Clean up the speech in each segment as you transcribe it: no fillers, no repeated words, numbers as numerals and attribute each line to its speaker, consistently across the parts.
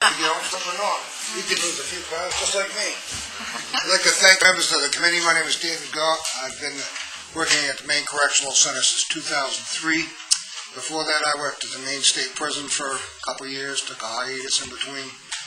Speaker 1: to get home, some are not. You could lose a few pounds just like me. I'd like to thank members of the committee. My name is David Gott. I've been working at the Maine Correctional Center since 2003. Before that, I worked at the Maine State Prison for a couple of years, took a hiatus in between.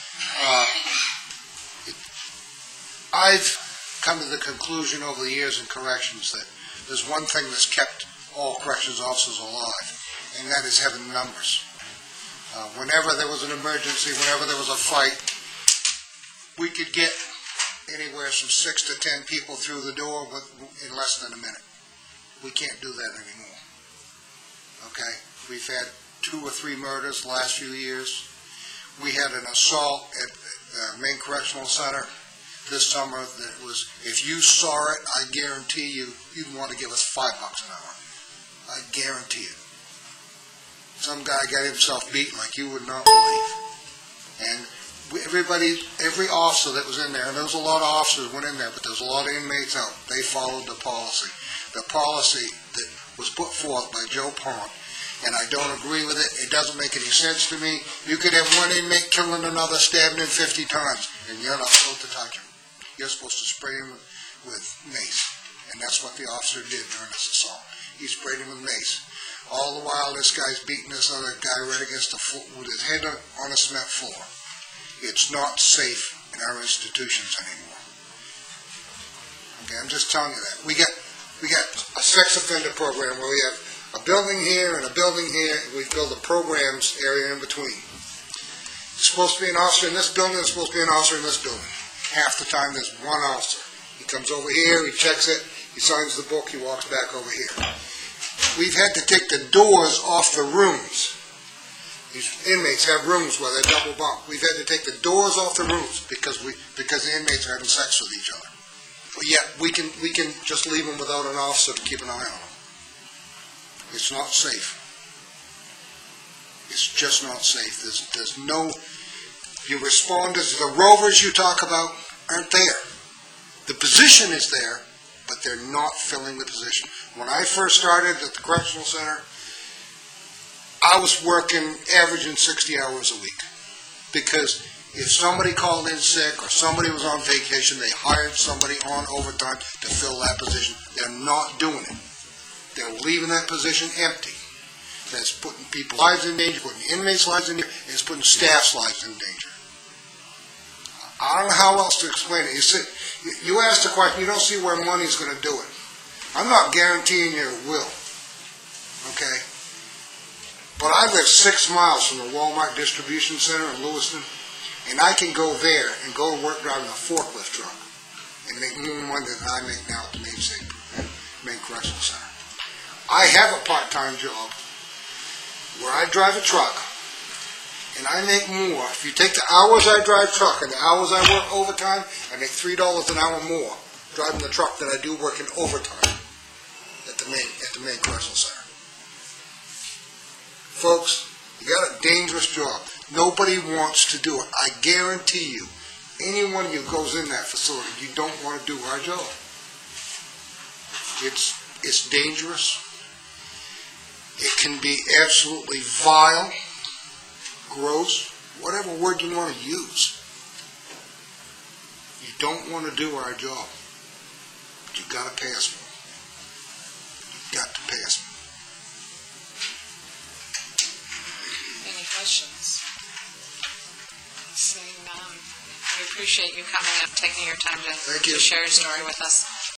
Speaker 1: I've come to the conclusion over the years in corrections that there's one thing that's kept all corrections officers alive, and that is having numbers. Whenever there was an emergency, whenever there was a fight, we could get anywhere from 6 to 10 people through the door in less than a minute. We can't do that anymore. Okay? We've had 2 or 3 murders the last few years. We had an assault at the Maine Correctional Center this summer that was, if you saw it, I guarantee you'd want to give us $5 an hour. I guarantee it. Some guy got himself beaten like you would not believe. And every officer that was in there, and there was a lot of officers went in there, but there's a lot of inmates out, they followed the policy. The policy that was put forth by Joe Pond, and I don't agree with it. It doesn't make any sense to me. You could have one inmate killing another, stabbing him 50 times, and you're not supposed to touch him. You're supposed to spray him with mace, and that's what the officer did during this assault. He sprayed him with mace. All the while, this guy's beating this other guy right against the floor with his head on a cement floor. It's not safe in our institutions anymore. Okay, I'm just telling you that. We got a sex offender program where we have a building here and a building here, and we build a programs area in between. There's supposed to be an officer in this building, there's supposed to be an officer in this building. Half the time there's one officer. He comes over here, he checks it, he signs the book, he walks back over here. We've had to take the doors off the rooms. These inmates have rooms where they're double bunk. We've had to take the doors off the rooms because the inmates are having sex with each other. But yet we can just leave them without an officer to keep an eye on them. It's not safe. It's just not safe. There's no. Your responders, the rovers you talk about, aren't there. The position is there, but they're not filling the position. When I first started at the Correctional Center, I was working, averaging 60 hours a week. Because if somebody called in sick or somebody was on vacation, they hired somebody on overtime to fill that position. They're not doing it. They're leaving that position empty. That's putting people's lives in danger, putting inmates' lives in danger, and it's putting staff's lives in danger. I don't know how else to explain it. You asked the question, you don't see where money's going to do it. I'm not guaranteeing you it will. Okay? But I live 6 miles from the Walmart distribution center in Lewiston, and I can go there and go to work driving a forklift truck and make more money than I make now at the Maine Correctional Center. I have a part-time job where I drive a truck, and I make more. If you take the hours I drive truck and the hours I work overtime, I make $3 an hour more driving the truck than I do working overtime at the Maine Correctional Center. Folks, you got a dangerous job. Nobody wants to do it. I guarantee you, anyone who goes in that facility, you don't want to do our job. It's dangerous. It can be absolutely vile, gross, whatever word you want to use. You don't want to do our job, but you've got to pass me. You've got to pass me.
Speaker 2: Any questions? Seeing none. We appreciate you coming up, taking your time to share your story with us.